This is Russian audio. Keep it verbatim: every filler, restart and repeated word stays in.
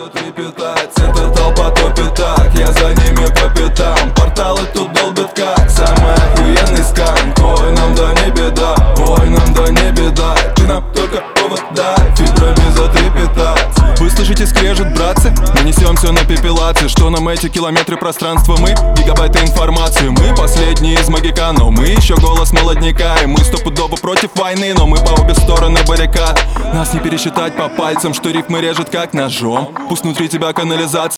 трепетать, эта толпа топит так, я за ними по пятам. Порталы тут долбят как самый охуенный скан. Ой, нам да не беда, ой, нам да не беда. Ты нам только повод дай, фибрами затрепетать. Вы слышите скрежет, братцы? Мы несем все на пепелации. Что нам эти километры пространства? Мы гигабайты информации. Мы последние из магикан, но мы еще голос молодняка. И мы стопудово против войны, но мы по обе стороны баррикад. Нас не пересчитать по пальцам, что рифмы режет как ножом. Пусть внутри тебя канализация.